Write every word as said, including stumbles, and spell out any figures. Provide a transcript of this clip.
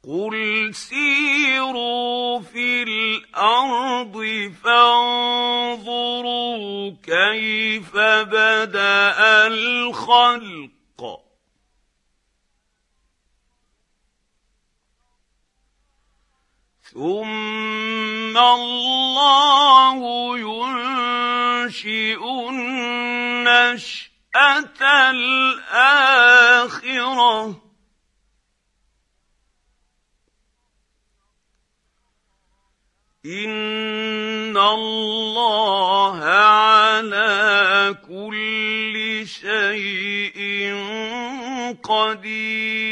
قُلْ سِيرُوا فِي الْأَرْضِ فَانظُرُوا كَيْفَ بَدَأَ الْخَلْقَ ثُمَّ اللَّهُ يُنشِئُ النَّشْأَةَ الْآخِرَةَ ۚ إِنَّ اللَّهَ عَلَىٰ كُلِّ شَيْءٍ قَدِيرٌ.